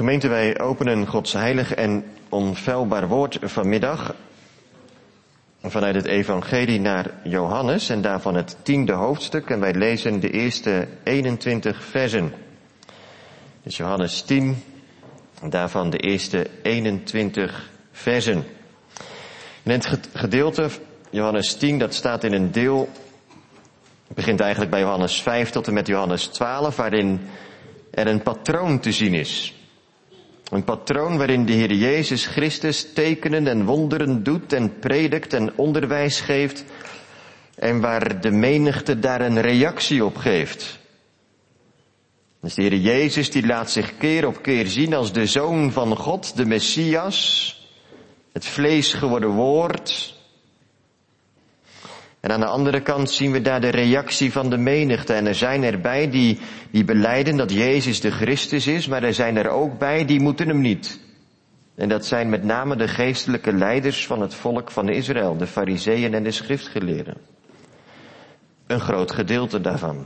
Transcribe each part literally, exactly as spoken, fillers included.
Gemeente, wij openen Gods heilig en onfeilbaar woord vanmiddag vanuit het evangelie naar Johannes en daarvan het tiende hoofdstuk en wij lezen de eerste eenentwintig versen. Dus Johannes tien, daarvan de eerste eenentwintig versen. En het gedeelte, Johannes tien, dat staat in een deel, het begint eigenlijk bij Johannes vijf tot en met Johannes twaalf, waarin er een patroon te zien is. Een patroon waarin de Heer Jezus Christus tekenen en wonderen doet en predikt en onderwijs geeft en waar de menigte daar een reactie op geeft. Dus de Heer Jezus die laat zich keer op keer zien als de Zoon van God, de Messias, het vlees geworden woord. En aan de andere kant zien we daar de reactie van de menigte. En er zijn erbij die, die belijden dat Jezus de Christus is, maar er zijn er ook bij die moeten hem niet. En dat zijn met name de geestelijke leiders van het volk van Israël, de Farizeeën en de schriftgeleerden. Een groot gedeelte daarvan.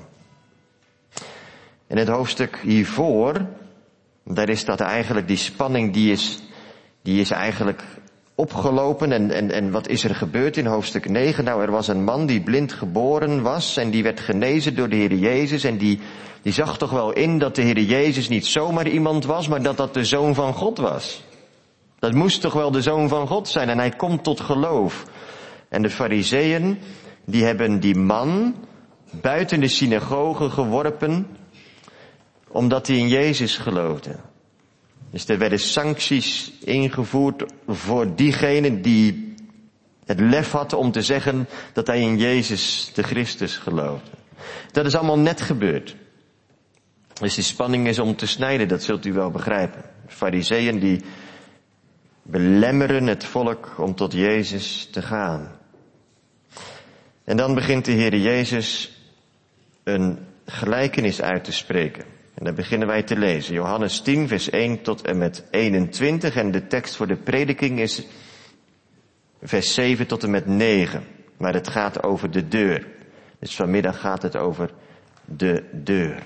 En het hoofdstuk hiervoor, daar is dat eigenlijk, die spanning die is, die is eigenlijk opgelopen en, en, en wat is er gebeurd in hoofdstuk negen? Nou, er was een man die blind geboren was en die werd genezen door de Heer Jezus en die, die zag toch wel in dat de Heer Jezus niet zomaar iemand was, maar dat dat de Zoon van God was. Dat moest toch wel de Zoon van God zijn en hij komt tot geloof. En de Farizeeën, die hebben die man buiten de synagoge geworpen, omdat hij in Jezus geloofde. Dus er werden sancties ingevoerd voor diegene die het lef had om te zeggen dat hij in Jezus de Christus geloofde. Dat is allemaal net gebeurd. Dus die spanning is om te snijden, dat zult u wel begrijpen. De Farizeeën die belemmeren het volk om tot Jezus te gaan. En dan begint de Heer Jezus een gelijkenis uit te spreken. En dan beginnen wij te lezen. Johannes tien, vers één tot en met eenentwintig. En de tekst voor de prediking is vers zeven tot en met negen. Maar het gaat over de deur. Dus vanmiddag gaat het over de deur.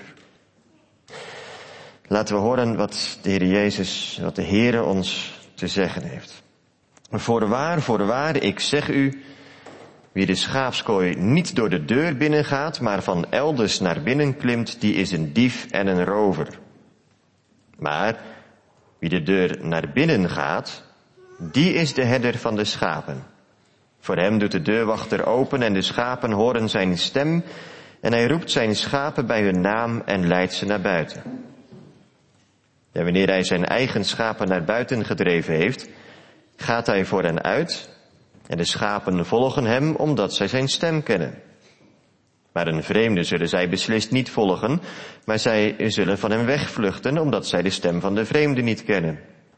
Laten we horen wat de Heer Jezus, wat de Heere ons te zeggen heeft. Voorwaar, voorwaar, ik zeg u, wie de schaapskooi niet door de deur binnengaat, maar van elders naar binnen klimt, die is een dief en een rover. Maar wie de deur naar binnen gaat, die is de herder van de schapen. Voor hem doet de deurwachter open en de schapen horen zijn stem en hij roept zijn schapen bij hun naam en leidt ze naar buiten. En wanneer hij zijn eigen schapen naar buiten gedreven heeft, gaat hij voor hen uit en de schapen volgen hem omdat zij zijn stem kennen. Maar een vreemde zullen zij beslist niet volgen, maar zij zullen van hem wegvluchten omdat zij de stem van de vreemde niet kennen.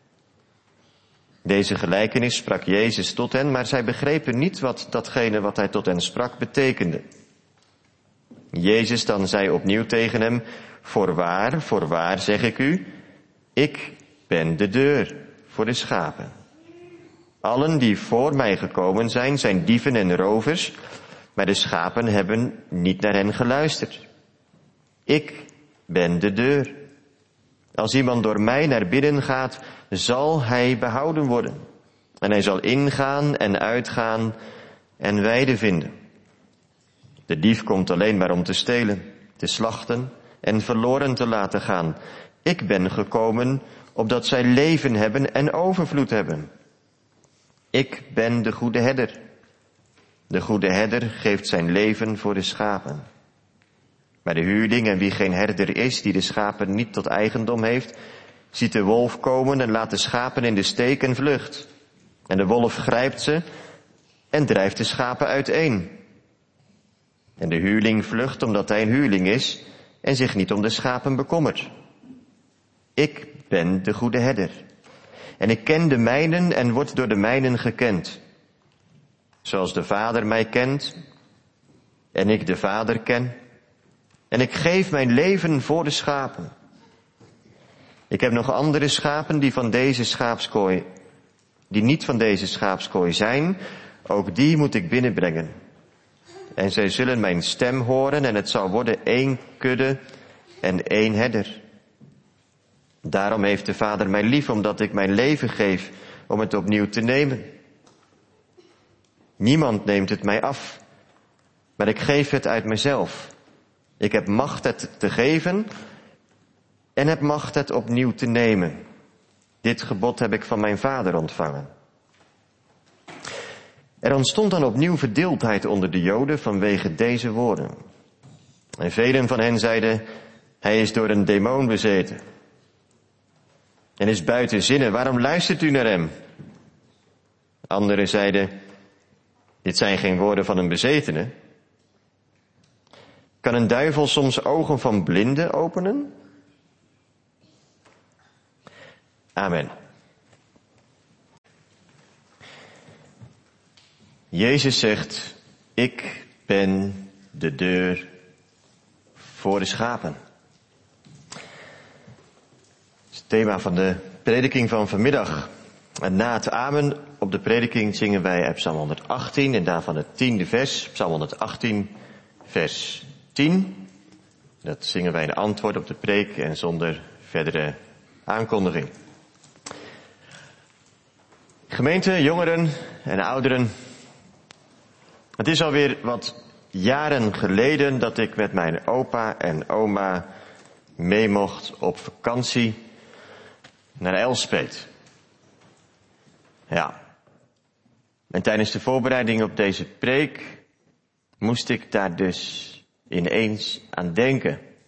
Deze gelijkenis sprak Jezus tot hen, maar zij begrepen niet wat datgene wat hij tot hen sprak betekende. Jezus dan zei opnieuw tegen hem, voorwaar, voorwaar zeg ik u, ik ben de deur voor de schapen. Allen die voor mij gekomen zijn, zijn dieven en rovers, maar de schapen hebben niet naar hen geluisterd. Ik ben de deur. Als iemand door mij naar binnen gaat, zal hij behouden worden. En hij zal ingaan en uitgaan en weide vinden. De dief komt alleen maar om te stelen, te slachten en verloren te laten gaan. Ik ben gekomen opdat zij leven hebben en overvloed hebben. Ik ben de goede herder. De goede herder geeft zijn leven voor de schapen. Maar de huurling en wie geen herder is, die de schapen niet tot eigendom heeft, ziet de wolf komen en laat de schapen in de steek en vlucht. En de wolf grijpt ze en drijft de schapen uiteen. En de huurling vlucht omdat hij een huurling is en zich niet om de schapen bekommert. Ik ben de goede herder. En ik ken de mijnen en word door de mijnen gekend. Zoals de Vader mij kent en ik de Vader ken. En ik geef mijn leven voor de schapen. Ik heb nog andere schapen die van deze schaapskooi, die niet van deze schaapskooi zijn. Ook die moet ik binnenbrengen. En zij zullen mijn stem horen en het zal worden één kudde en één herder. Daarom heeft de Vader mij lief, omdat ik mijn leven geef om het opnieuw te nemen. Niemand neemt het mij af, maar ik geef het uit mezelf. Ik heb macht het te geven en heb macht het opnieuw te nemen. Dit gebod heb ik van mijn Vader ontvangen. Er ontstond dan opnieuw verdeeldheid onder de Joden vanwege deze woorden. En velen van hen zeiden, hij is door een demon bezeten. En is buiten zinnen, waarom luistert u naar hem? Anderen zeiden, dit zijn geen woorden van een bezetene. Kan een duivel soms ogen van blinden openen? Amen. Jezus zegt, ik ben de deur voor de schapen. Dat is het thema van de prediking van vanmiddag. En na het amen op de prediking zingen wij uit Psalm honderdachttien en daarvan het tiende vers, Psalm honderdachttien, vers tien. Dat zingen wij in antwoord op de preek en zonder verdere aankondiging. Gemeente, jongeren en ouderen. Het is alweer wat jaren geleden dat ik met mijn opa en oma mee mocht op vakantie naar Elspeet. Ja. En tijdens de voorbereiding op deze preek moest ik daar dus ineens aan denken.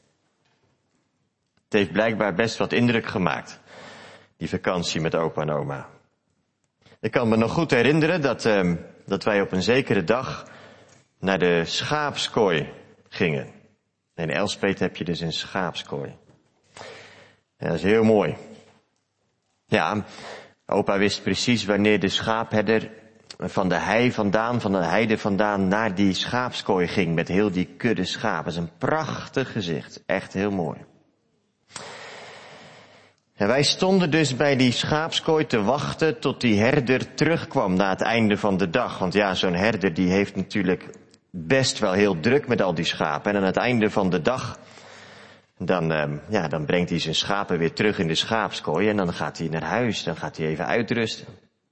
Het heeft blijkbaar best wat indruk gemaakt, die vakantie met opa en oma. Ik kan me nog goed herinneren dat, uh, dat wij op een zekere dag naar de schaapskooi gingen. In Elspeet heb je dus een schaapskooi. Ja, dat is heel mooi. Ja, opa wist precies wanneer de schaapherder van de hei vandaan, van de heide vandaan, naar die schaapskooi ging met heel die kudde schapen. Dat is een prachtig gezicht. Echt heel mooi. En wij stonden dus bij die schaapskooi te wachten tot die herder terugkwam na het einde van de dag. Want ja, zo'n herder die heeft natuurlijk best wel heel druk met al die schapen. En aan het einde van de dag, dan, uh, ja, dan brengt hij zijn schapen weer terug in de schaapskooi. En dan gaat hij naar huis, dan gaat hij even uitrusten.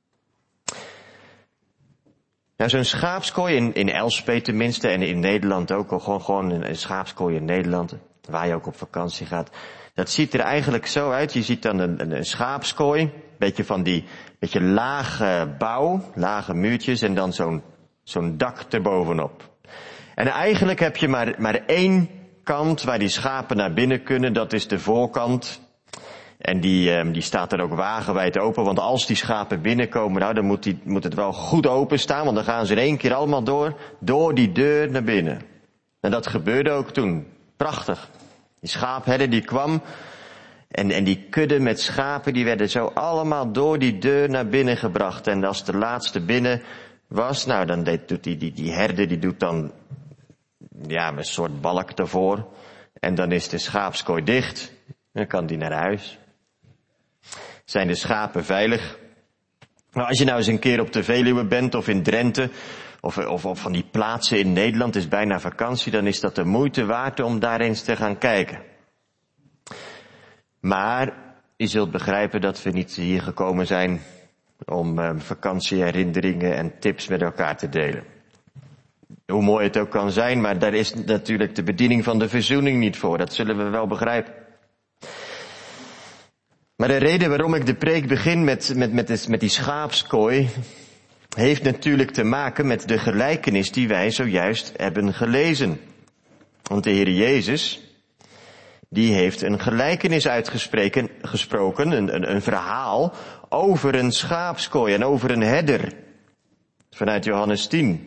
Nou, zo'n schaapskooi in, in Elspeet tenminste en in Nederland ook, gewoon, gewoon een schaapskooi in Nederland, waar je ook op vakantie gaat. Dat ziet er eigenlijk zo uit. Je ziet dan een, een, een schaapskooi, beetje van die, beetje lage bouw, lage muurtjes en dan zo'n, zo'n dak erbovenop. En eigenlijk heb je maar, maar één kant waar die schapen naar binnen kunnen, dat is de voorkant. En die, die staat er ook wagenwijd open, want als die schapen binnenkomen, nou, dan moet, die, moet het wel goed open staan, want dan gaan ze in één keer allemaal door, door die deur naar binnen. En dat gebeurde ook toen. Prachtig. Die schaapherder die kwam en, en die kudde met schapen, die werden zo allemaal door die deur naar binnen gebracht. En als de laatste binnen was, nou, dan deed, doet die, die, die herder, die doet dan, ja, een soort balk ervoor. En dan is de schaapskooi dicht. Dan kan die naar huis. Zijn de schapen veilig? Nou, als je nou eens een keer op de Veluwe bent of in Drenthe, of, of, of van die plaatsen in Nederland, is bijna vakantie, dan is dat de moeite waard om daar eens te gaan kijken. Maar je zult begrijpen dat we niet hier gekomen zijn om uh, vakantieherinneringen en tips met elkaar te delen. Hoe mooi het ook kan zijn, maar daar is natuurlijk de bediening van de verzoening niet voor. Dat zullen we wel begrijpen. Maar de reden waarom ik de preek begin met, met, met, met die schaapskooi heeft natuurlijk te maken met de gelijkenis die wij zojuist hebben gelezen. Want de Heer Jezus, die heeft een gelijkenis uitgesproken, een, een, een verhaal over een schaapskooi en over een herder. Vanuit Johannes tien.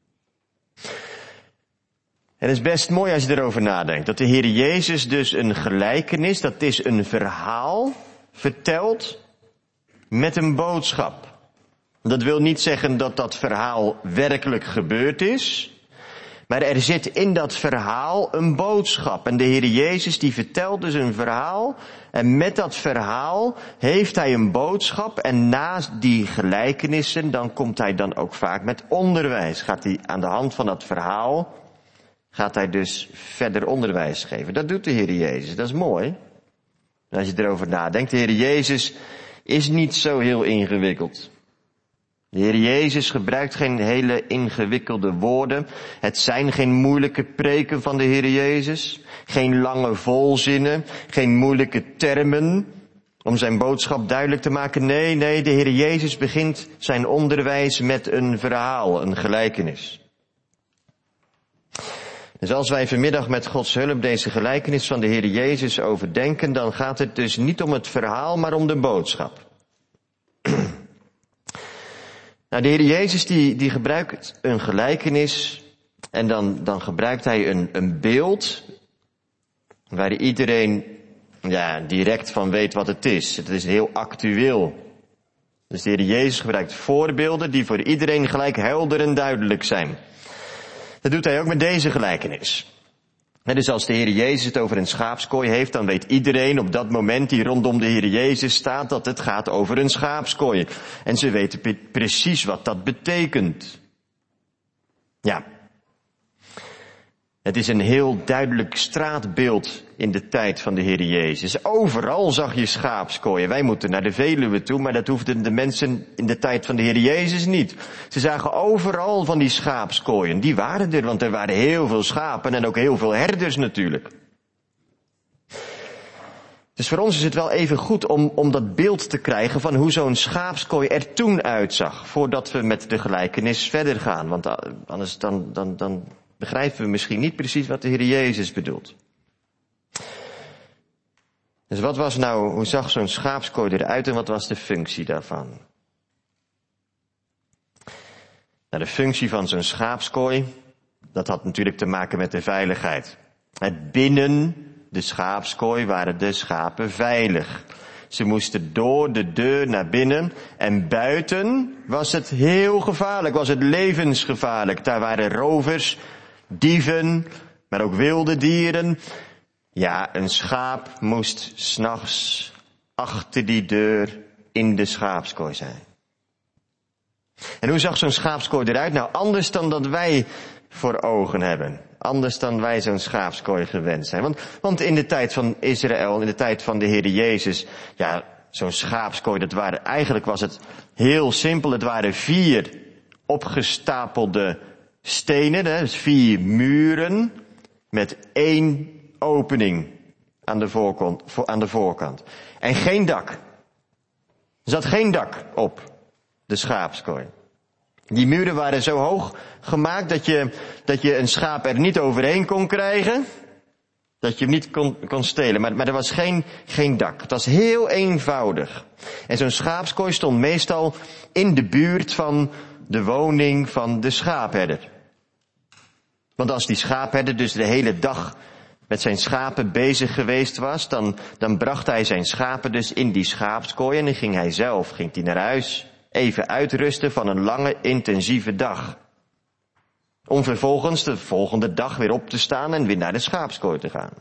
En het is best mooi als je erover nadenkt. Dat de Heer Jezus dus een gelijkenis, dat is een verhaal, vertelt met een boodschap. Dat wil niet zeggen dat dat verhaal werkelijk gebeurd is. Maar er zit in dat verhaal een boodschap. En de Heer Jezus die vertelt dus een verhaal. En met dat verhaal heeft hij een boodschap. En naast die gelijkenissen, dan komt hij dan ook vaak met onderwijs. Gaat hij aan de hand van dat verhaal, gaat hij dus verder onderwijs geven. Dat doet de Heer Jezus, dat is mooi. En als je erover nadenkt, de Heer Jezus is niet zo heel ingewikkeld. De Heer Jezus gebruikt geen hele ingewikkelde woorden. Het zijn geen moeilijke preken van de Heer Jezus. Geen lange volzinnen, geen moeilijke termen om zijn boodschap duidelijk te maken. Nee, nee, de Heer Jezus begint zijn onderwijs met een verhaal, een gelijkenis. Dus als wij vanmiddag met Gods hulp deze gelijkenis van de Heer Jezus overdenken, dan gaat het dus niet om het verhaal, maar om de boodschap. Nou, de Heer Jezus die, die gebruikt een gelijkenis en dan, dan gebruikt hij een, een beeld waar iedereen ja, direct van weet wat het is. Het is heel actueel. Dus de Heer Jezus gebruikt voorbeelden die voor iedereen gelijk helder en duidelijk zijn. Dat doet hij ook met deze gelijkenis. En dus als de Heer Jezus het over een schaapskooi heeft, dan weet iedereen op dat moment die rondom de Heer Jezus staat dat het gaat over een schaapskooi. En ze weten pre- precies wat dat betekent. Ja. Het is een heel duidelijk straatbeeld in de tijd van de Heer Jezus. Overal zag je schaapskooien. Wij moeten naar de Veluwe toe, maar dat hoefden de mensen in de tijd van de Heer Jezus niet. Ze zagen overal van die schaapskooien. Die waren er, want er waren heel veel schapen en ook heel veel herders natuurlijk. Dus voor ons is het wel even goed om, om dat beeld te krijgen van hoe zo'n schaapskooi er toen uitzag, voordat we met de gelijkenis verder gaan. Want anders dan, dan, dan begrijpen we misschien niet precies wat de Heer Jezus bedoelt. Dus wat was nou, hoe zag zo'n schaapskooi eruit en wat was de functie daarvan? Nou, de functie van zo'n schaapskooi, dat had natuurlijk te maken met de veiligheid. Het binnen de schaapskooi waren de schapen veilig. Ze moesten door de deur naar binnen en buiten was het heel gevaarlijk, was het levensgevaarlijk. Daar waren rovers, dieven, maar ook wilde dieren. Ja, een schaap moest 's nachts achter die deur in de schaapskooi zijn. En hoe zag zo'n schaapskooi eruit? Nou, anders dan dat wij voor ogen hebben. Anders dan wij zo'n schaapskooi gewend zijn. Want, want in de tijd van Israël, in de tijd van de Heer Jezus, ja, zo'n schaapskooi, dat waren, eigenlijk was het heel simpel. Het waren vier opgestapelde stenen, hè, dus vier muren met één opening aan de voorkant, aan de voorkant. En geen dak. Er zat geen dak op de schaapskooi. Die muren waren zo hoog gemaakt dat je, dat je een schaap er niet overheen kon krijgen. Dat je hem niet kon, kon stelen. Maar, maar er was geen, geen dak. Het was heel eenvoudig. En zo'n schaapskooi stond meestal in de buurt van de woning van de schaapherder. Want als die schaapherder dus de hele dag met zijn schapen bezig geweest was, dan, dan bracht hij zijn schapen dus in die schaapskooi en dan ging hij zelf, ging hij naar huis, even uitrusten van een lange, intensieve dag. Om vervolgens de volgende dag weer op te staan en weer naar de schaapskooi te gaan.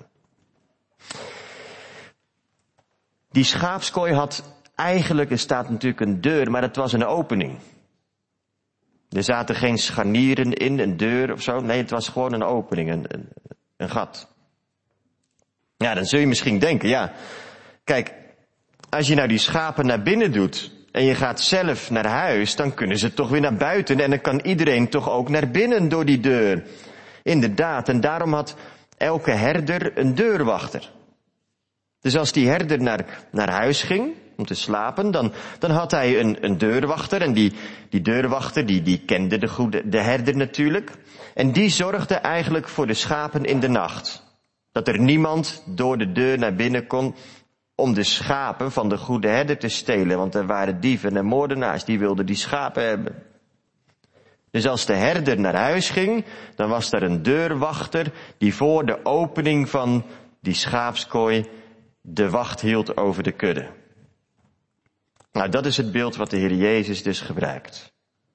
Die schaapskooi had eigenlijk, er staat natuurlijk een deur, maar het was een opening. Er zaten geen scharnieren in, een deur of zo. Nee, het was gewoon een opening, een, een, een gat. Ja, dan zul je misschien denken, ja, kijk, als je nou die schapen naar binnen doet en je gaat zelf naar huis, dan kunnen ze toch weer naar buiten en dan kan iedereen toch ook naar binnen door die deur. Inderdaad, en daarom had elke herder een deurwachter. Dus als die herder naar, naar huis ging om te slapen, dan, dan had hij een, een deurwachter en die, die deurwachter die, die kende de, goede, de herder natuurlijk. En die zorgde eigenlijk voor de schapen in de nacht. Dat er niemand door de deur naar binnen kon om de schapen van de goede herder te stelen. Want er waren dieven en moordenaars die wilden die schapen hebben. Dus als de herder naar huis ging, dan was er een deurwachter die voor de opening van die schaapskooi de wacht hield over de kudde. Nou, dat is het beeld wat de Heer Jezus dus gebruikt.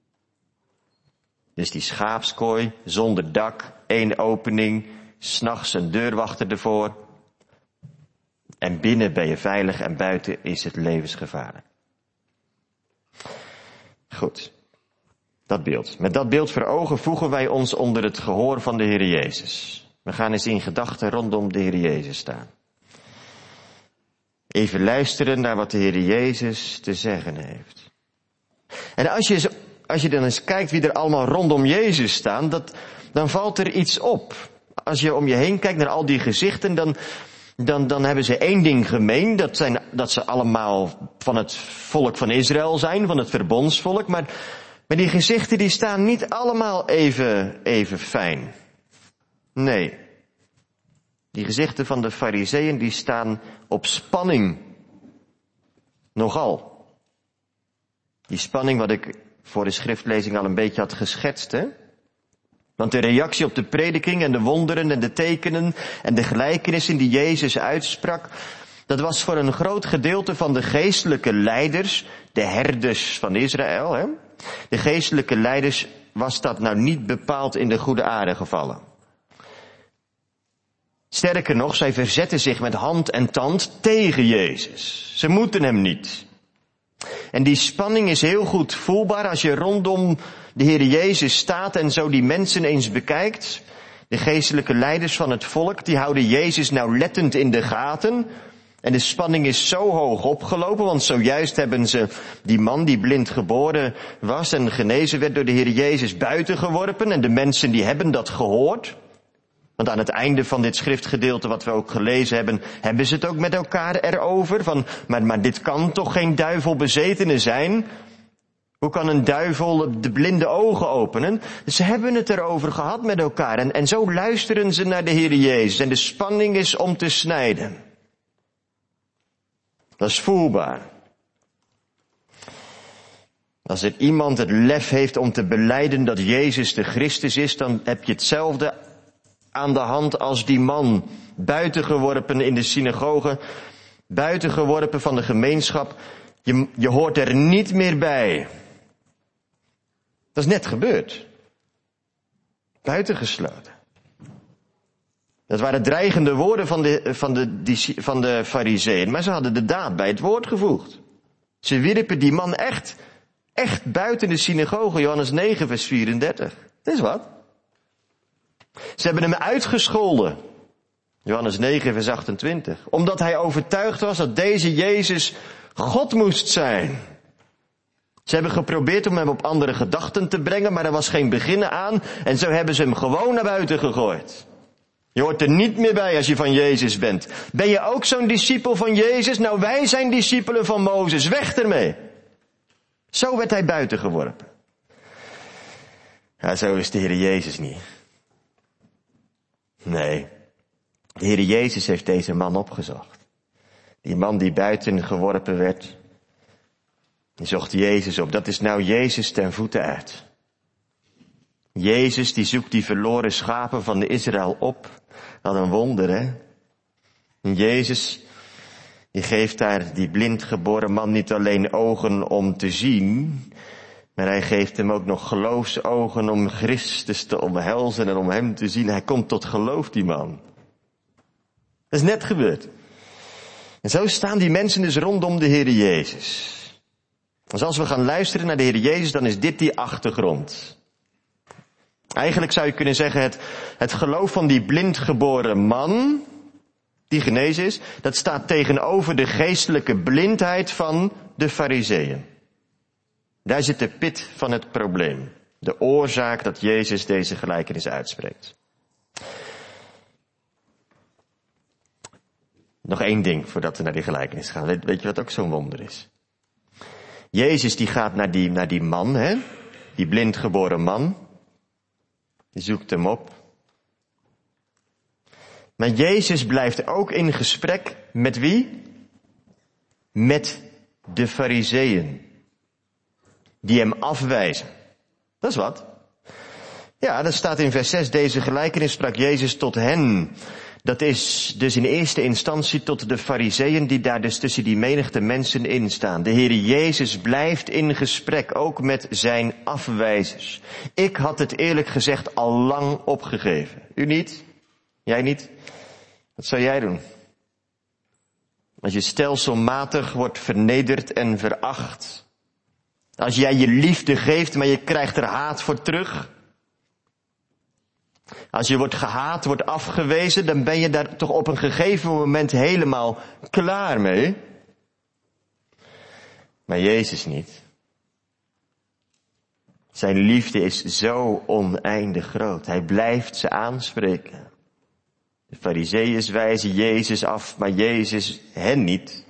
Dus die schaapskooi zonder dak, één opening, 's nachts een deurwachter ervoor. En binnen ben je veilig en buiten is het levensgevaarlijk. Goed, dat beeld. Met dat beeld voor ogen voegen wij ons onder het gehoor van de Heer Jezus. We gaan eens in gedachten rondom de Heer Jezus staan. Even luisteren naar wat de Heer Jezus te zeggen heeft. En als je, als je dan eens kijkt wie er allemaal rondom Jezus staan, dat, dan valt er iets op. Als je om je heen kijkt naar al die gezichten, dan, dan, dan hebben ze één ding gemeen. Dat, zijn, dat ze allemaal van het volk van Israël zijn, van het verbondsvolk. Maar, maar die gezichten die staan niet allemaal even, even fijn. Nee. Die gezichten van de Farizeeën die staan op spanning. Nogal. Die spanning wat ik voor de schriftlezing al een beetje had geschetst, hè? Want de reactie op de prediking en de wonderen en de tekenen en de gelijkenissen die Jezus uitsprak, dat was voor een groot gedeelte van de geestelijke leiders, de herders van Israël, hè? De geestelijke leiders was dat nou niet bepaald in de goede aarde gevallen. Sterker nog, zij verzetten zich met hand en tand tegen Jezus. Ze moeten hem niet. En die spanning is heel goed voelbaar als je rondom de Heer Jezus staat en zo die mensen eens bekijkt. De geestelijke leiders van het volk, die houden Jezus nauwlettend in de gaten. En de spanning is zo hoog opgelopen, want zojuist hebben ze die man die blind geboren was en genezen werd door de Heer Jezus buiten geworpen. En de mensen die hebben dat gehoord. Want aan het einde van dit schriftgedeelte wat we ook gelezen hebben, hebben ze het ook met elkaar erover. Van, maar, maar dit kan toch geen duivelbezetene zijn? Hoe kan een duivel de blinde ogen openen? Dus ze hebben het erover gehad met elkaar. En, en zo luisteren ze naar de Heer Jezus. En de spanning is om te snijden. Dat is voelbaar. Als er iemand het lef heeft om te belijden dat Jezus de Christus is, dan heb je hetzelfde aan de hand als die man, buitengeworpen in de synagoge, buitengeworpen van de gemeenschap. Je, je hoort er niet meer bij. Dat is net gebeurd. Buitengesloten. Dat waren dreigende woorden van de, van de, van de Farizeeën, maar ze hadden de daad bij het woord gevoegd. Ze wierpen die man echt, echt buiten de synagoge, Johannes negen vers vierendertig. Dat is wat. Ze hebben hem uitgescholden. Johannes negen vers achtentwintig. Omdat hij overtuigd was dat deze Jezus God moest zijn. Ze hebben geprobeerd om hem op andere gedachten te brengen, maar er was geen beginnen aan. En zo hebben ze hem gewoon naar buiten gegooid. Je hoort er niet meer bij als je van Jezus bent. Ben je ook zo'n discipel van Jezus? Nou, wij zijn discipelen van Mozes. Weg ermee. Zo werd hij buiten geworpen. Ja, zo is de Heer Jezus niet. Nee, de Heer Jezus heeft deze man opgezocht. Die man die buiten geworpen werd, die zocht Jezus op. Dat is nou Jezus ten voeten uit. Jezus die zoekt die verloren schapen van de Israël op. Wat een wonder, hè? En Jezus die geeft daar die blind geboren man niet alleen ogen om te zien, maar hij geeft hem ook nog geloofsogen om Christus te omhelzen en om hem te zien. Hij komt tot geloof, die man. Dat is net gebeurd. En zo staan die mensen dus rondom de Heer Jezus. Dus als we gaan luisteren naar de Heer Jezus, dan is dit die achtergrond. Eigenlijk zou je kunnen zeggen, het, het geloof van die blind geboren man, die genezen is, dat staat tegenover de geestelijke blindheid van de Farizeeën. Daar zit de pit van het probleem. De oorzaak dat Jezus deze gelijkenis uitspreekt. Nog één ding voordat we naar die gelijkenis gaan. Weet, weet je wat ook zo'n wonder is? Jezus die gaat naar die, naar die man, hè? Die blindgeboren man. Die zoekt hem op. Maar Jezus blijft ook in gesprek met wie? Met de Farizeeën. Die hem afwijzen. Dat is wat. Ja, dat staat in vers zes. Deze gelijkenis sprak Jezus tot hen. Dat is dus in eerste instantie tot de Farizeeën die daar dus tussen die menigte mensen in staan. De Heer Jezus blijft in gesprek, ook met zijn afwijzers. Ik had het eerlijk gezegd al lang opgegeven. U niet? Jij niet? Wat zou jij doen? Als je stelselmatig wordt vernederd en veracht. Als jij je liefde geeft, maar je krijgt er haat voor terug. Als je wordt gehaat, wordt afgewezen, dan ben je daar toch op een gegeven moment helemaal klaar mee. Maar Jezus niet. Zijn liefde is zo oneindig groot. Hij blijft ze aanspreken. De Farizeeërs wijzen Jezus af, maar Jezus hen niet.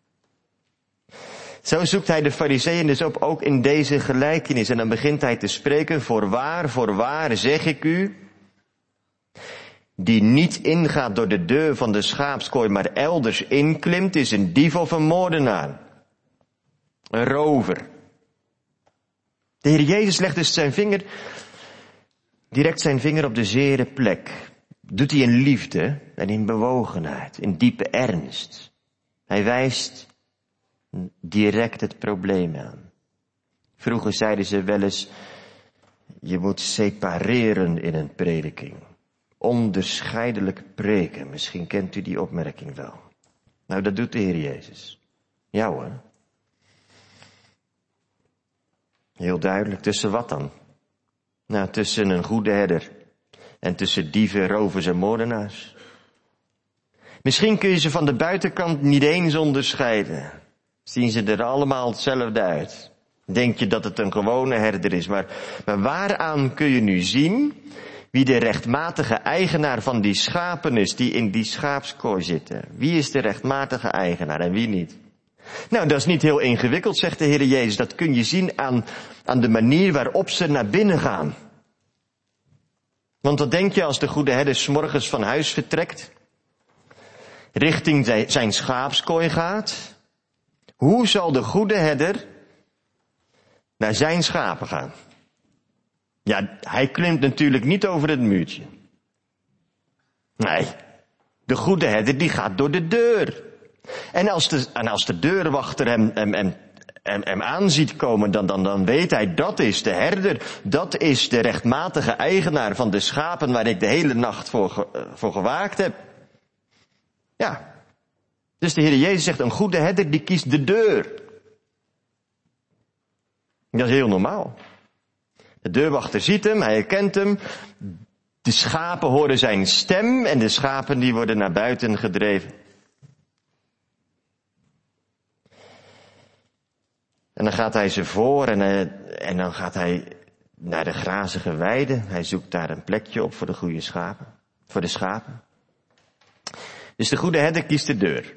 Zo zoekt hij de Farizeeën dus op, ook in deze gelijkenis. En dan begint hij te spreken, voorwaar, voorwaar zeg ik u, die niet ingaat door de deur van de schaapskooi, maar elders inklimt, is een dief of een moordenaar. Een rover. De Heer Jezus legt dus zijn vinger, direct zijn vinger op de zere plek. Doet hij in liefde en in bewogenheid, in diepe ernst. Hij wijst direct het probleem aan. Vroeger zeiden ze wel eens, je moet separeren in een prediking. Onderscheidelijk preken. Misschien kent u die opmerking wel. Nou, dat doet de Heer Jezus. Ja hoor. Heel duidelijk. Tussen wat dan? Nou, tussen een goede herder en tussen dieven, rovers en moordenaars. Misschien kun je ze van de buitenkant niet eens onderscheiden. Zien ze er allemaal hetzelfde uit. Denk je dat het een gewone herder is. Maar, maar waaraan kun je nu zien wie de rechtmatige eigenaar van die schapen is die in die schaapskooi zitten? Wie is de rechtmatige eigenaar en wie niet? Nou, dat is niet heel ingewikkeld, zegt de Heer Jezus. Dat kun je zien aan, aan de manier waarop ze naar binnen gaan. Want wat denk je als de goede herder 's morgens van huis vertrekt, richting zijn schaapskooi gaat? Hoe zal de goede herder naar zijn schapen gaan? Ja, hij klimt natuurlijk niet over het muurtje. Nee, de goede herder die gaat door de deur. En als de, en als de deurwachter hem, hem, hem, hem, hem aanziet komen, dan, dan, dan weet hij, dat is de herder. Dat is de rechtmatige eigenaar van de schapen waar ik de hele nacht voor, ge, voor gewaakt heb. Ja. Dus de Heer Jezus zegt, een goede herder die kiest de deur. Dat is heel normaal. De deurwachter ziet hem, hij herkent hem. De schapen horen zijn stem en de schapen die worden naar buiten gedreven. En dan gaat hij ze voor en, uh, en dan gaat hij naar de grazige weide. Hij zoekt daar een plekje op voor de goede schapen, voor de schapen. Dus de goede herder kiest de deur.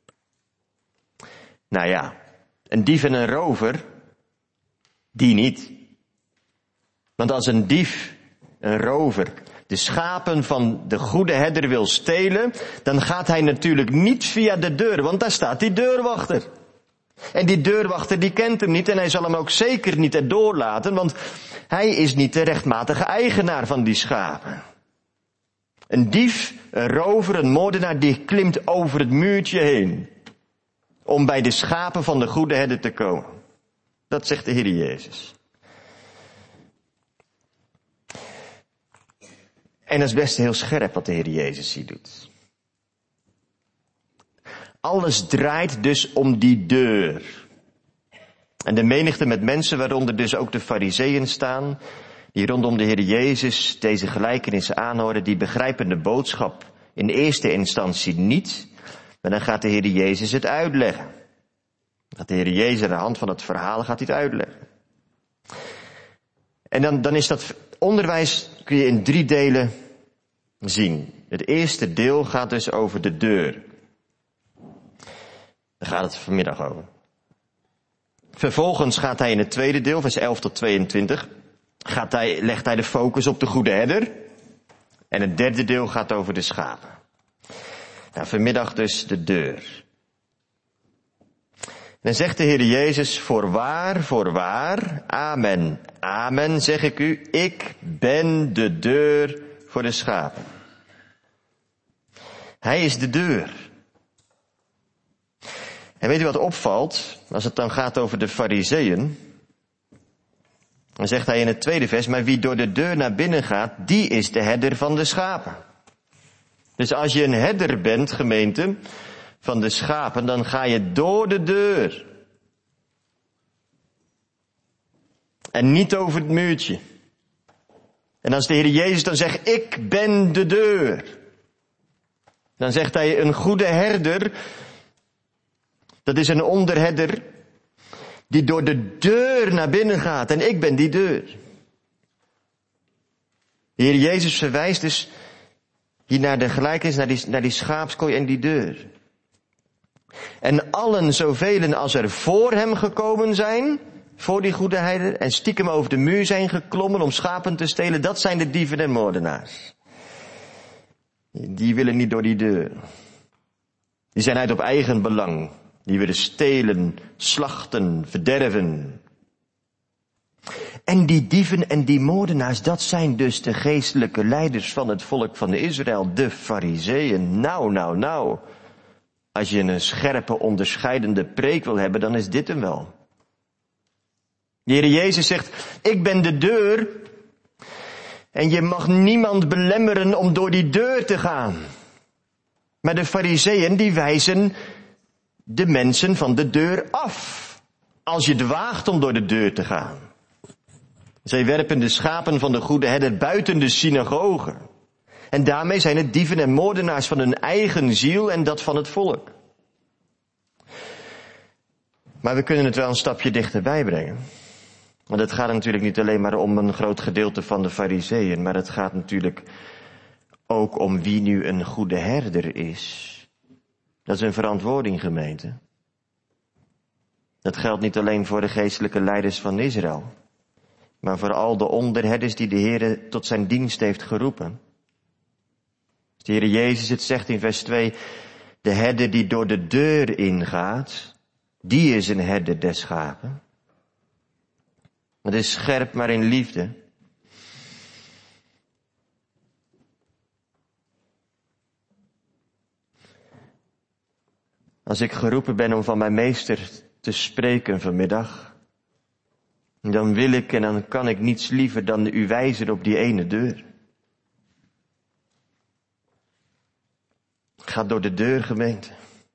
Nou ja, een dief en een rover, die niet. Want als een dief, een rover, de schapen van de goede herder wil stelen, dan gaat hij natuurlijk niet via de deur, want daar staat die deurwachter. En die deurwachter die kent hem niet en hij zal hem ook zeker niet erdoor laten, want hij is niet de rechtmatige eigenaar van die schapen. Een dief, een rover, een moordenaar, die klimt over het muurtje heen om bij de schapen van de goede herder te komen. Dat zegt de Heer Jezus. En dat is best heel scherp wat de Heer Jezus hier doet. Alles draait dus om die deur. En de menigte met mensen, waaronder dus ook de Farizeeën staan, die rondom de Heer Jezus deze gelijkenissen aanhoren, die begrijpen de boodschap in eerste instantie niet. Maar dan gaat de Heer Jezus het uitleggen. Dat de Heer Jezus aan de hand van het verhaal gaat hij het uitleggen. En dan, dan is dat onderwijs, kun je in drie delen zien. Het eerste deel gaat dus over de deur. Daar gaat het vanmiddag over. Vervolgens gaat hij in het tweede deel, vers elf tot tweeëntwintig, gaat hij, legt hij de focus op de goede herder. En het derde deel gaat over de schapen. Nou, vanmiddag dus de deur. Dan zegt de Heer Jezus, voorwaar, voorwaar, amen, amen, zeg ik u, ik ben de deur voor de schapen. Hij is de deur. En weet u wat opvalt, als het dan gaat over de Farizeeën? Dan zegt hij in het tweede vers, maar wie door de deur naar binnen gaat, die is de herder van de schapen. Dus als je een herder bent, gemeente, van de schapen, dan ga je door de deur. En niet over het muurtje. En als de Heer Jezus dan zegt, ik ben de deur, dan zegt hij, een goede herder, dat is een onderherder die door de deur naar binnen gaat. En ik ben die deur. De Heer Jezus verwijst dus hier naar de gelijkenis, naar die, naar die schaapskooi en die deur. En allen zoveel als er voor hem gekomen zijn, voor die goede herder, en stiekem over de muur zijn geklommen om schapen te stelen, dat zijn de dieven en moordenaars. Die willen niet door die deur. Die zijn uit op eigen belang. Die willen stelen, slachten, verderven. En die dieven en die moordenaars, dat zijn dus de geestelijke leiders van het volk van Israël, de Farizeeën. Nou, nou, nou. Als je een scherpe, onderscheidende preek wil hebben, dan is dit hem wel. De Heer Jezus zegt, ik ben de deur en je mag niemand belemmeren om door die deur te gaan. Maar de Farizeeën, die wijzen de mensen van de deur af. Als je het waagt om door de deur te gaan. Zij werpen de schapen van de goede herder buiten de synagoge. En daarmee zijn het dieven en moordenaars van hun eigen ziel en dat van het volk. Maar we kunnen het wel een stapje dichterbij brengen. Want het gaat natuurlijk niet alleen maar om een groot gedeelte van de Farizeeën, maar het gaat natuurlijk ook om wie nu een goede herder is. Dat is een verantwoording, gemeente. Dat geldt niet alleen voor de geestelijke leiders van Israël, maar voor al de onderherders die de Heer tot zijn dienst heeft geroepen. De Heer Jezus het zegt in vers twee, de herder die door de deur ingaat, die is een herder des schapen. Het is scherp, maar in liefde. Als ik geroepen ben om van mijn meester te spreken vanmiddag, dan wil ik en dan kan ik niets liever dan u wijzen op die ene deur. Ga door de deur, gemeente.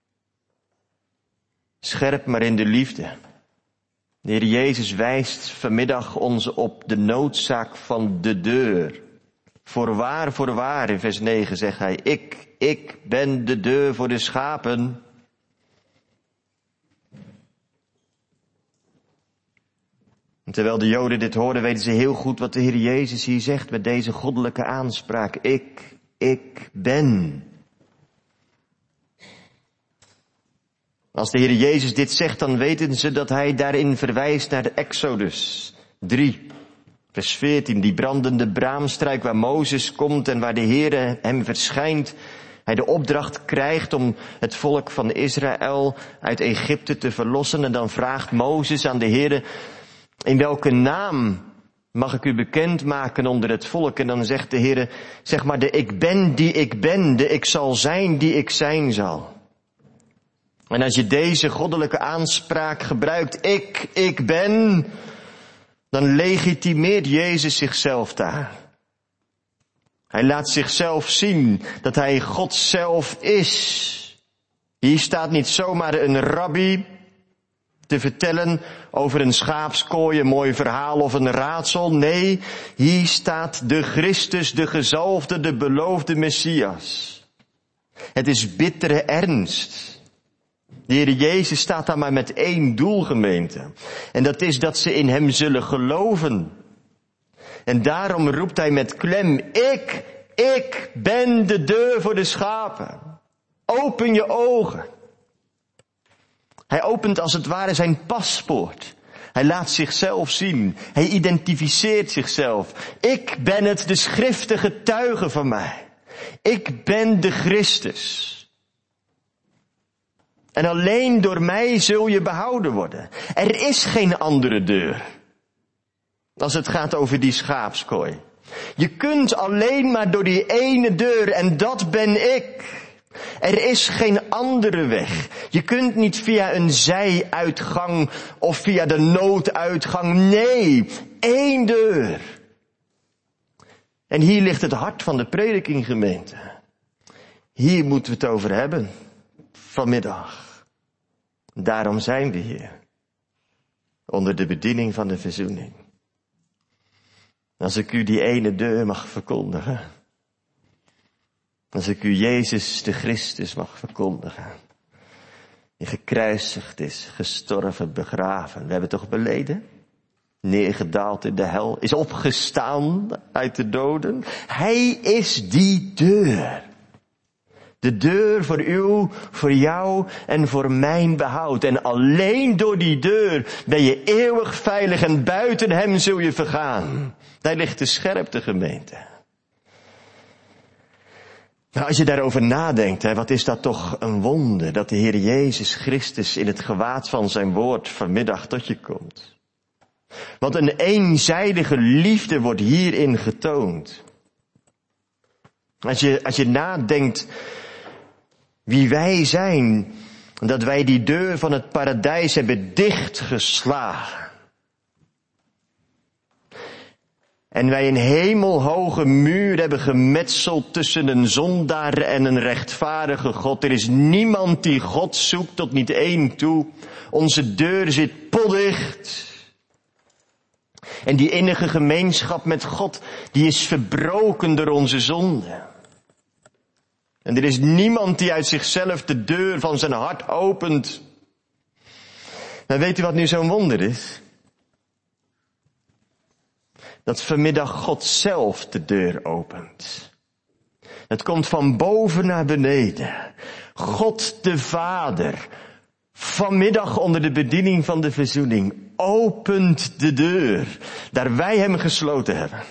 Scherp, maar in de liefde. De Heer Jezus wijst vanmiddag ons op de noodzaak van de deur. Voorwaar, voorwaar, in vers negen zegt hij, ik, ik ben de deur voor de schapen. En terwijl de Joden dit hoorden, weten ze heel goed wat de Heer Jezus hier zegt met deze goddelijke aanspraak. Ik, ik ben. Als de Heer Jezus dit zegt, dan weten ze dat hij daarin verwijst naar de Exodus drie, vers veertien. Die brandende braamstruik waar Mozes komt en waar de Heer hem verschijnt. Hij de opdracht krijgt om het volk van Israël uit Egypte te verlossen. En dan vraagt Mozes aan de Heer, in welke naam mag ik u bekendmaken onder het volk? En dan zegt de Heer, zeg maar de ik ben die ik ben, de ik zal zijn die ik zijn zal. En als je deze goddelijke aanspraak gebruikt, ik, ik ben, dan legitimeert Jezus zichzelf daar. Hij laat zichzelf zien dat hij God zelf is. Hier staat niet zomaar een rabbi te vertellen over een schaapskooi, een mooi verhaal of een raadsel. Nee, hier staat de Christus, de gezalfde, de beloofde Messias. Het is bittere ernst. De Heer Jezus staat daar maar met één doel, gemeente. En dat is dat ze in hem zullen geloven. En daarom roept hij met klem, ik, ik ben de deur voor de schapen. Open je ogen. Hij opent als het ware zijn paspoort. Hij laat zichzelf zien. Hij identificeert zichzelf. Ik ben het, de schriften getuigen van mij. Ik ben de Christus. En alleen door mij zul je behouden worden. Er is geen andere deur. Als het gaat over die schaapskooi. Je kunt alleen maar door die ene deur en dat ben ik. Er is geen andere weg. Je kunt niet via een zijuitgang of via de nooduitgang. Nee, één deur. En hier ligt het hart van de prediking, gemeente. Hier moeten we het over hebben. Vanmiddag. Daarom zijn we hier. Onder de bediening van de verzoening. Als ik u die ene deur mag verkondigen. Als ik u Jezus de Christus mag verkondigen. Die gekruisigd is, gestorven, begraven. We hebben toch beleden? Neergedaald in de hel, is opgestaan uit de doden. Hij is die deur. De deur voor u, voor jou en voor mijn behoud. En alleen door die deur ben je eeuwig veilig en buiten hem zul je vergaan. Daar ligt de scherpte, gemeente. Nou, als je daarover nadenkt, hè, wat is dat toch een wonder dat de Heer Jezus Christus in het gewaad van zijn woord vanmiddag tot je komt. Want een eenzijdige liefde wordt hierin getoond. Als je, als je nadenkt wie wij zijn, dat wij die deur van het paradijs hebben dichtgeslagen. En wij een hemelhoge muur hebben gemetseld tussen een zondaar en een rechtvaardige God. Er is niemand die God zoekt tot niet één toe. Onze deur zit potdicht. En die innige gemeenschap met God, die is verbroken door onze zonde. En er is niemand die uit zichzelf de deur van zijn hart opent. En weet u wat nu zo'n wonder is? Dat vanmiddag God zelf de deur opent. Het komt van boven naar beneden. God de Vader, vanmiddag onder de bediening van de verzoening, opent de deur, daar wij hem gesloten hebben.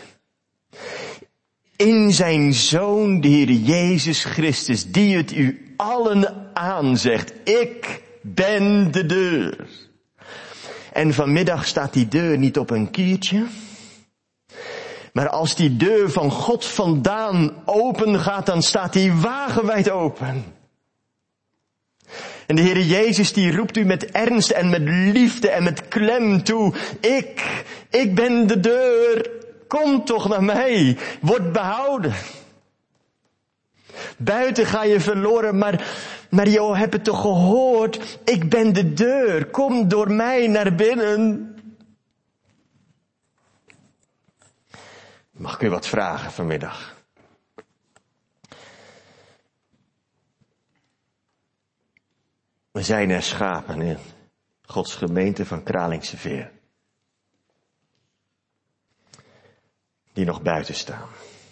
In zijn Zoon, de Heer Jezus Christus, die het u allen aanzegt. Ik ben de deur. En vanmiddag staat die deur niet op een kiertje. Maar als die deur van God vandaan open gaat, dan staat die wagenwijd open. En de Heer Jezus die roept u met ernst en met liefde en met klem toe. Ik, ik ben de deur. Kom toch naar mij. Word behouden. Buiten ga je verloren, maar, maar joh, heb het toch gehoord? Ik ben de deur. Kom door mij naar binnen. Mag ik u wat vragen vanmiddag? We zijn er schapen in Gods gemeente van Kralingse Veer. Die nog buiten staan.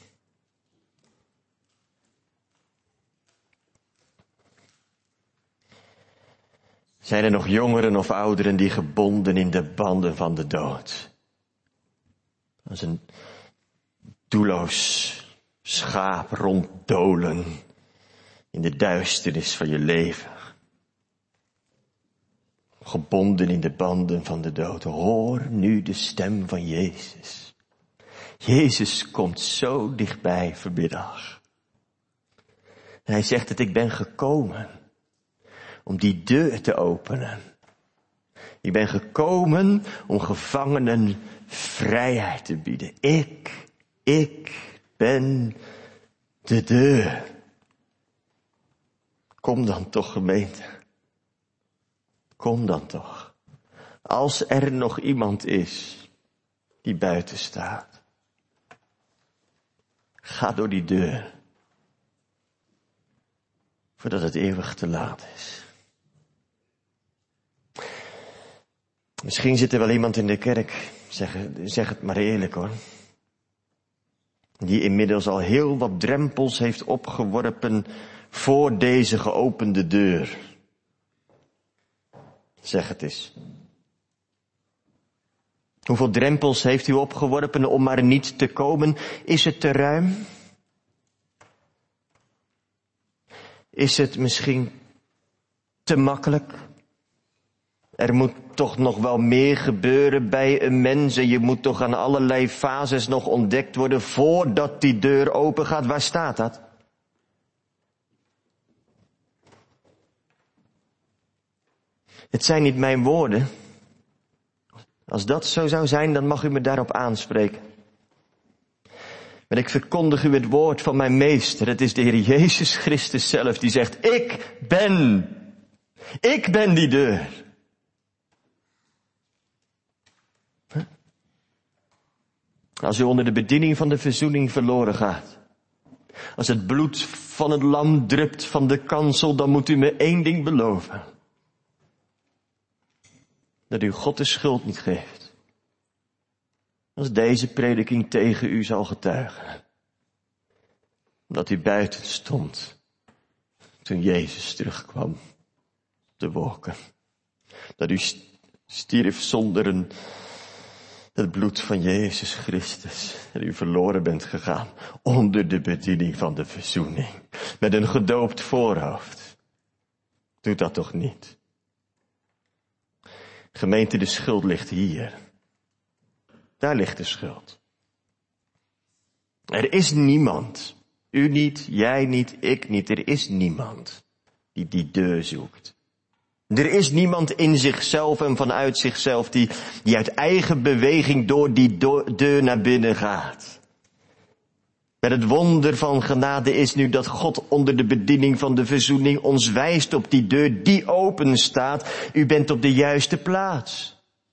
Zijn er nog jongeren of ouderen die gebonden in de banden van de dood? Als een doelloos schaap ronddolen in de duisternis van je leven. Gebonden in de banden van de dood. Hoor nu de stem van Jezus. Jezus komt zo dichtbij vanmiddag. En hij zegt dat ik ben gekomen om die deur te openen. Ik ben gekomen om gevangenen vrijheid te bieden. Ik, ik ben de deur. Kom dan toch, gemeente. Kom dan toch. Als er nog iemand is die buiten staat. Ga door die deur. Voordat het eeuwig te laat is. Misschien zit er wel iemand in de kerk, zeg, zeg het maar eerlijk hoor. Die inmiddels al heel wat drempels heeft opgeworpen voor deze geopende deur. Zeg het eens. Hoeveel drempels heeft u opgeworpen om maar niet te komen? Is het te ruim? Is het misschien te makkelijk? Er moet toch nog wel meer gebeuren bij een mens en je moet toch aan allerlei fases nog ontdekt worden voordat die deur open gaat. Waar staat dat? Het zijn niet mijn woorden. Als dat zo zou zijn, dan mag u me daarop aanspreken. Maar ik verkondig u het woord van mijn meester. Het is de Heer Jezus Christus zelf die zegt, ik ben, ik ben die deur. Als u onder de bediening van de verzoening verloren gaat. Als het bloed van het lam drupt van de kansel, dan moet u me één ding beloven. Dat u God de schuld niet geeft. Als deze prediking tegen u zal getuigen. Dat u buiten stond. Toen Jezus terugkwam. Op de wolken. Dat u stierf zonder een, het bloed van Jezus Christus. Dat u verloren bent gegaan. Onder de bediening van de verzoening. Met een gedoopt voorhoofd. Doe dat toch niet. Gemeente, de schuld ligt hier. Daar ligt de schuld. Er is niemand. U niet, jij niet, ik niet. Er is niemand die die deur zoekt. Er is niemand in zichzelf en vanuit zichzelf die, die uit eigen beweging door die do- deur naar binnen gaat. Maar het wonder van genade is nu dat God onder de bediening van de verzoening ons wijst op die deur die open staat. U bent op de juiste plaats.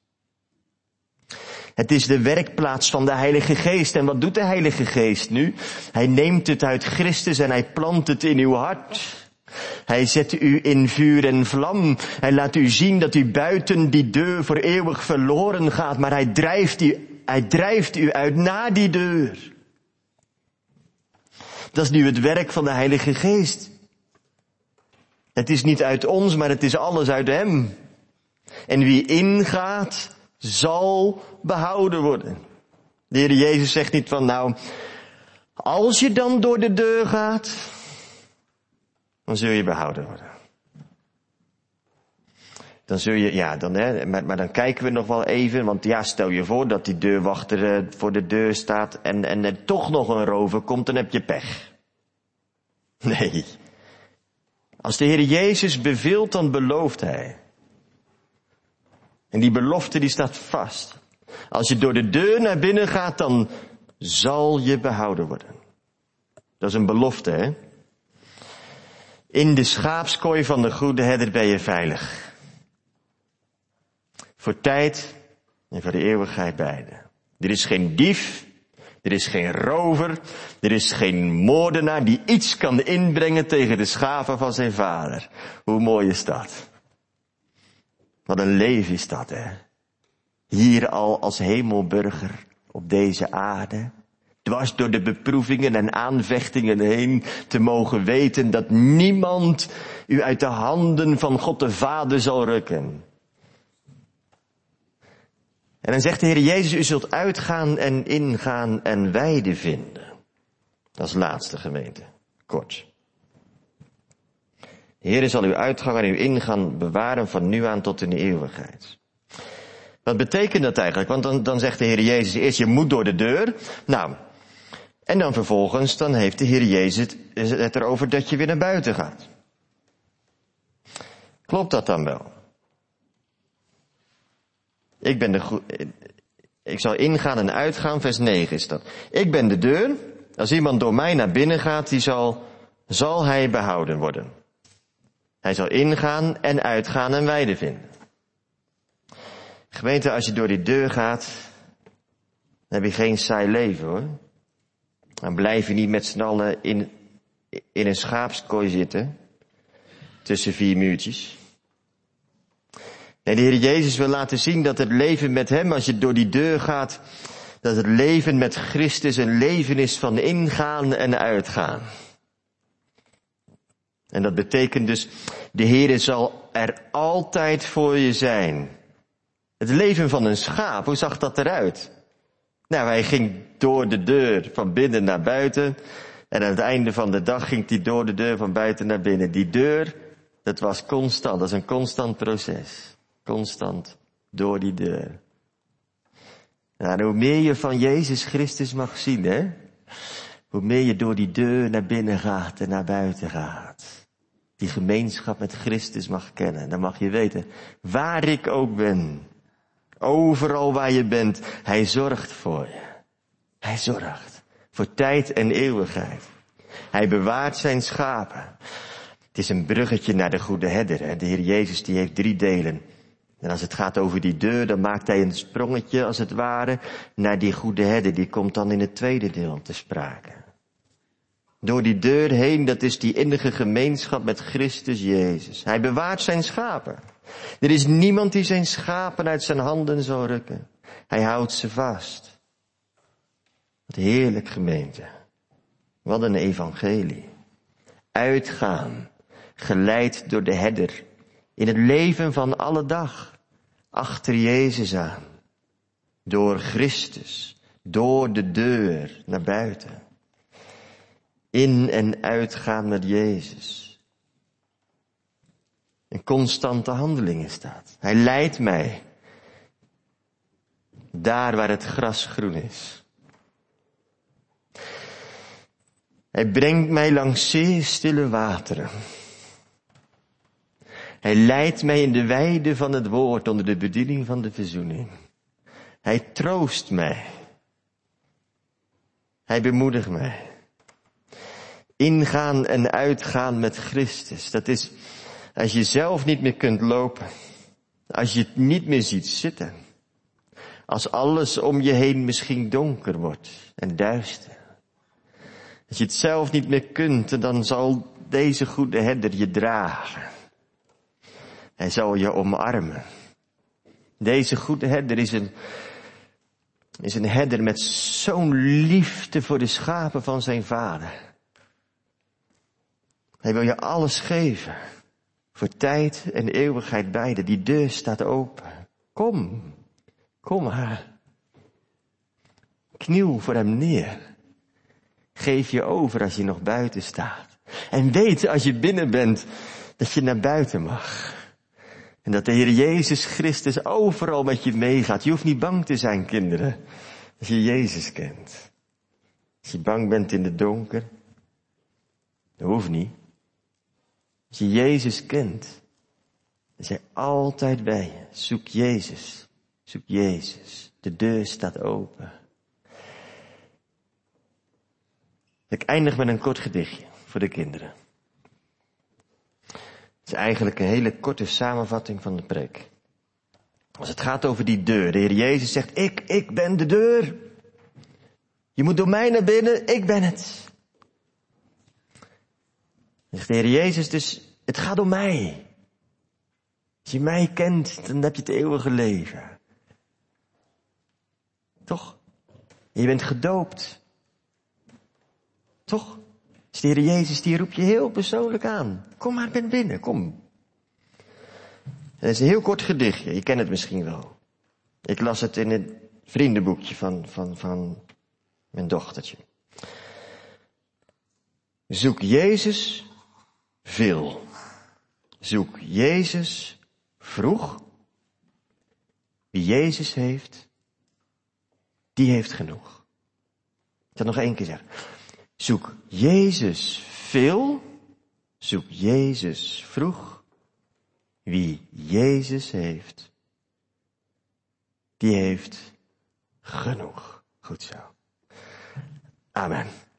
Het is de werkplaats van de Heilige Geest. En wat doet de Heilige Geest nu? Hij neemt het uit Christus en hij plant het in uw hart. Hij zet u in vuur en vlam. Hij laat u zien dat u buiten die deur voor eeuwig verloren gaat. Maar hij drijft u, hij drijft u uit naar die deur. Dat is nu het werk van de Heilige Geest. Het is niet uit ons, maar het is alles uit hem. En wie ingaat, zal behouden worden. De Heer Jezus zegt niet van, nou, als je dan door de deur gaat, dan zul je behouden worden. Dan zul je, ja, dan, hè, maar, maar dan kijken we nog wel even, want ja, stel je voor dat die deurwachter uh, voor de deur staat en, en er toch nog een rover komt, dan heb je pech. Nee. Als de Heer Jezus beveelt, dan belooft hij. En die belofte die staat vast. Als je door de deur naar binnen gaat, dan zal je behouden worden. Dat is een belofte, hè? In de schaapskooi van de goede herder ben je veilig. Voor tijd en voor de eeuwigheid beide. Er is geen dief, er is geen rover, er is geen moordenaar die iets kan inbrengen tegen de schapen van zijn vader. Hoe mooi is dat? Wat een leven is dat, hè? Hier al als hemelburger op deze aarde, dwars door de beproevingen en aanvechtingen heen, te mogen weten dat niemand u uit de handen van God de Vader zal rukken. En dan zegt de Heer Jezus, u zult uitgaan en ingaan en weide vinden. Als laatste gemeente, kort. De Heer zal uw uitgang en uw ingaan bewaren van nu aan tot in de eeuwigheid. Wat betekent dat eigenlijk? Want dan, dan zegt de Heer Jezus eerst, je moet door de deur. Nou, en dan vervolgens, dan heeft de Heer Jezus het erover dat je weer naar buiten gaat. Klopt dat dan wel? Ik ben de go- ik zal ingaan en uitgaan, vers negen is dat. Ik ben de deur. Als iemand door mij naar binnen gaat, die zal, zal hij behouden worden. Hij zal ingaan en uitgaan en weide vinden. Gemeente, als je door die deur gaat, dan heb je geen saai leven, hoor. Dan blijf je niet met z'n allen in, in een schaapskooi zitten, tussen vier muurtjes. Nee, de Heer Jezus wil laten zien dat het leven met hem, als je door die deur gaat, dat het leven met Christus een leven is van ingaan en uitgaan. En dat betekent dus, de Heer zal er altijd voor je zijn. Het leven van een schaap, hoe zag dat eruit? Nou, hij ging door de deur van binnen naar buiten. En aan het einde van de dag ging hij door de deur van buiten naar binnen. Die deur, dat was constant, dat is een constant proces. Constant door die deur. Nou, hoe meer je van Jezus Christus mag zien, hè? Hoe meer je door die deur naar binnen gaat en naar buiten gaat. Die gemeenschap met Christus mag kennen. Dan mag je weten, waar ik ook ben. Overal waar je bent. Hij zorgt voor je. Hij zorgt. Voor tijd en eeuwigheid. Hij bewaart zijn schapen. Het is een bruggetje naar de goede herder. Hè? De Heer Jezus die heeft drie delen. En als het gaat over die deur, dan maakt hij een sprongetje, als het ware, naar die goede herder. Die komt dan in het tweede deel te sprake. Door die deur heen, dat is die innige gemeenschap met Christus Jezus. Hij bewaart zijn schapen. Er is niemand die zijn schapen uit zijn handen zal rukken. Hij houdt ze vast. Wat heerlijk, gemeente. Wat een evangelie. Uitgaan, geleid door de herder. In het leven van alle dag. Achter Jezus aan. Door Christus. Door de deur naar buiten. In en uitgaan met Jezus. Een constante handeling is dat. Hij leidt mij. Daar waar het gras groen is. Hij brengt mij langs zeer stille wateren. Hij leidt mij in de weide van het woord onder de bediening van de verzoening. Hij troost mij. Hij bemoedigt mij. Ingaan en uitgaan met Christus. Dat is als je zelf niet meer kunt lopen. Als je het niet meer ziet zitten. Als alles om je heen misschien donker wordt en duister. Als je het zelf niet meer kunt, dan zal deze goede herder je dragen. Hij zal je omarmen. Deze goede herder is een, is een herder met zo'n liefde voor de schapen van zijn vader. Hij wil je alles geven. Voor tijd en eeuwigheid beide. Die deur staat open. Kom. Kom maar. Kniel voor hem neer. Geef je over als je nog buiten staat. En weet als je binnen bent dat je naar buiten mag. En dat de Heer Jezus Christus overal met je meegaat. Je hoeft niet bang te zijn, kinderen. Als je Jezus kent. Als je bang bent in het donker. Dat hoeft niet. Als je Jezus kent. Dan is hij altijd bij je. Zoek Jezus. Zoek Jezus. De deur staat open. Ik eindig met een kort gedichtje voor de kinderen. Het is eigenlijk een hele korte samenvatting van de preek. Als het gaat over die deur. De Heer Jezus zegt, ik, ik ben de deur. Je moet door mij naar binnen, ik ben het. Dan zegt de Heer Jezus dus, het gaat om mij. Als je mij kent, dan heb je het eeuwige leven. Toch? En je bent gedoopt. Toch? Dus de Heer Jezus die roept je heel persoonlijk aan. Kom maar ben binnen, kom. Het is een heel kort gedichtje, je kent het misschien wel. Ik las het in het vriendenboekje van, van, van mijn dochtertje. Zoek Jezus veel. Zoek Jezus vroeg. Wie Jezus heeft, die heeft genoeg. Ik zal nog één keer zeggen. Zoek Jezus veel. Zoek Jezus vroeg. Wie Jezus heeft, die heeft genoeg. Goed zo. Amen.